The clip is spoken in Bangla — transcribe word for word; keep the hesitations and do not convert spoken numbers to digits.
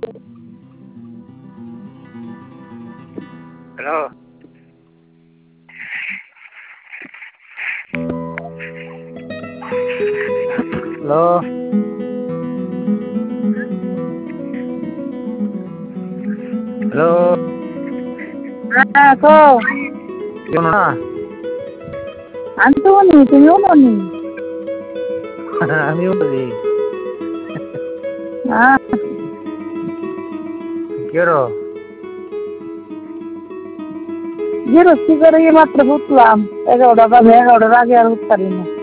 হ্যালো। হ্যালো। হ্যালো। হ্যাঁ কও। শোনো না। আমি তো বলি তুমিও বলি। আমিও বলি। হ্যাঁ। কি করো? গেরস্তি করে মাত্র উঠলাম, এগারোটা বাজে, এগারোটার আগে আর উঠতে পারি না।